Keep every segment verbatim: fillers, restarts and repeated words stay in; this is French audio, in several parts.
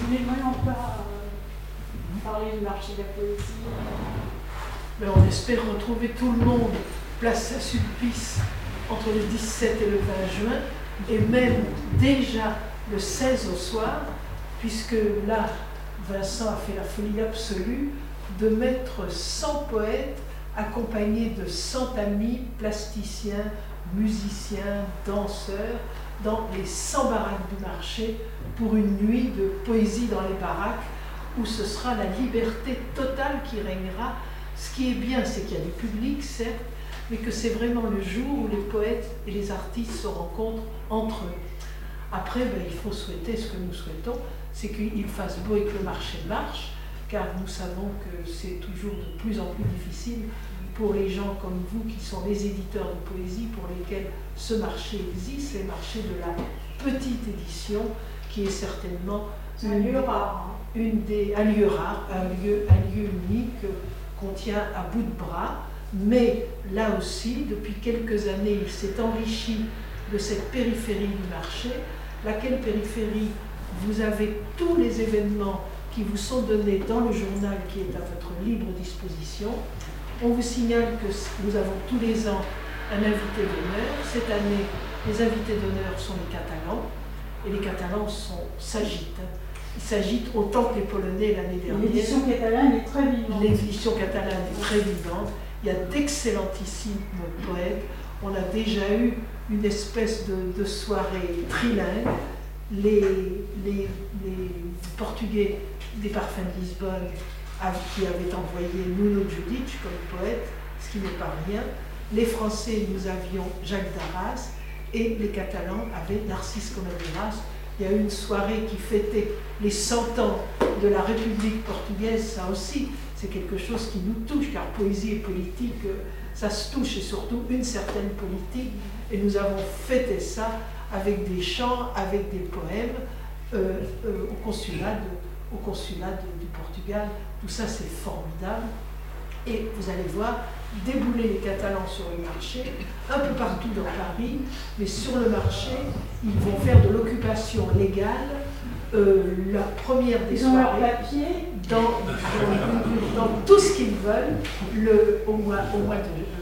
Nous n'aimerions pas euh, parler du marché de la poésie. Mais on espère retrouver tout le monde place Saint-Sulpice entre le dix-sept et le vingt juin, et même déjà le seize au soir, puisque là, Vincent a fait la folie absolue de mettre cent poètes accompagnés de cent amis plasticiens, musiciens, danseurs, dans les cent baraques du marché pour une nuit de poésie dans les baraques où ce sera la liberté totale qui régnera. Ce qui est bien, c'est qu'il y a du public, certes, mais que c'est vraiment le jour où les poètes et les artistes se rencontrent entre eux. Après, ben, il faut souhaiter ce que nous souhaitons, c'est qu'il fasse beau et que le marché marche, car nous savons que c'est toujours de plus en plus difficile pour les gens comme vous qui sont les éditeurs de poésie, pour lesquels ce marché existe, c'est le marché de la petite édition, qui est certainement un une, lieu rare, hein. une des, un lieu rare, un lieu, un lieu unique qu'on tient à bout de bras. Mais là aussi, depuis quelques années, il s'est enrichi de cette périphérie du marché, laquelle périphérie, vous avez tous les événements qui vous sont donnés dans le journal qui est à votre libre disposition. On vous signale que nous avons tous les ans un invité d'honneur. Cette année, les invités d'honneur sont les Catalans, et les Catalans sont, s'agitent. Ils s'agitent autant que les Polonais l'année dernière. L'édition catalane est très vivante. L'édition catalane est très vivante. Il y a d'excellentissimes poètes. On a déjà eu une espèce de, de soirée trilingue. Les, les, les Portugais des Parfums de Lisbonne qui avaient envoyé Nuno Judic comme poète, ce qui n'est pas rien. Les Français, nous avions Jacques Darras, et les Catalans avaient Narcisse Comadeiras. Il y a eu une soirée qui fêtait les cent ans de la République portugaise, ça aussi, c'est quelque chose qui nous touche, car poésie et politique, ça se touche, et surtout une certaine politique, et nous avons fêté ça avec des chants, avec des poèmes, euh, euh, au consulat, de, au consulat de, du Portugal. Tout ça, c'est formidable. Et vous allez voir débouler les Catalans sur le marché, un peu partout dans Paris, mais sur le marché, ils vont faire de l'occupation légale euh, la première des Ils ont soirées, leur papier. Dans, dans, dans tout ce qu'ils veulent, le, au mois, au mois de,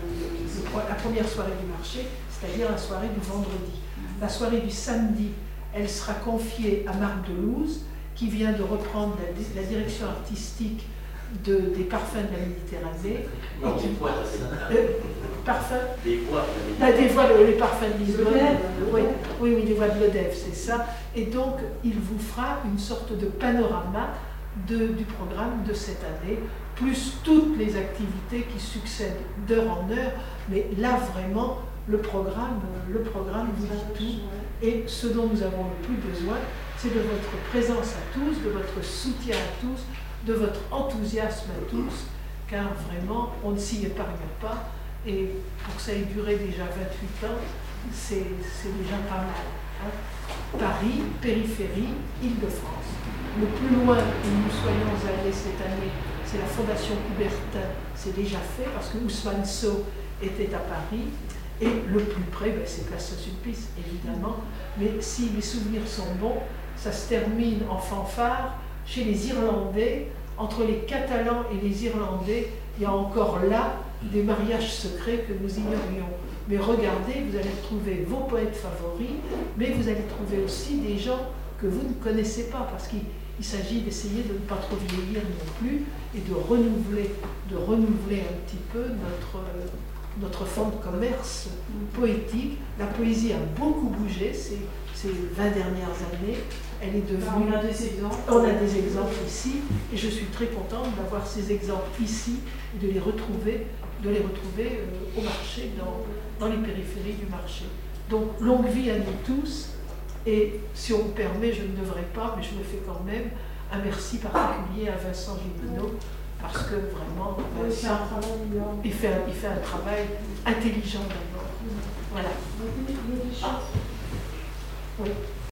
euh, la première soirée du marché, c'est-à-dire la soirée du vendredi. La soirée du samedi, elle sera confiée à Marc Delouze, qui vient de reprendre la, la direction artistique de, des parfums de la Méditerranée. Non, qui, des voix, euh, parfums Des voix. Là, des voix, les, les parfums de Lisbonne. Le Oui, oui, oui, les voix de l'Odève, c'est ça. Et donc, il vous fera une sorte de panorama de, du programme de cette année, plus toutes les activités qui succèdent d'heure en heure. Mais là, vraiment, le programme, le programme vous dit tout. Et ce dont nous avons le plus besoin, c'est de votre présence à tous, de votre soutien à tous, de votre enthousiasme à tous, car vraiment, on ne s'y épargne pas. Et pour que ça ait duré déjà vingt-huit ans, c'est déjà pas mal. Hein. Paris, périphérie, Île-de-France. Le plus loin où nous soyons allés cette année, c'est la Fondation Coubertin, c'est déjà fait, parce que Ousmane Sow était à Paris. Et le plus près, ben, c'est Place Saint-Sulpice, évidemment. Mais si les souvenirs sont bons, ça se termine en fanfare chez les Irlandais. Entre les Catalans et les Irlandais, il y a encore là des mariages secrets que nous ignorions. Mais regardez, vous allez trouver vos poètes favoris, mais vous allez trouver aussi des gens que vous ne connaissez pas, parce qu'il s'agit d'essayer de ne pas trop vieillir non plus, et de renouveler, de renouveler un petit peu notre... notre fonds de commerce poétique. La poésie a beaucoup bougé ces, ces vingt dernières années. Elle est devenue... On a des exemples. On a des exemples ici, et je suis très contente d'avoir ces exemples ici, et de les retrouver, de les retrouver euh, au marché, dans, dans les périphéries du marché. Donc, longue vie à nous tous, et si on me permet, je ne devrais pas, mais je le fais quand même, un merci particulier à Vincent Gélineau, parce que vraiment, Oui, c'est un travail il fait un, il fait un travail intelligent d'abord. Voilà. Il y a des choses. Oui.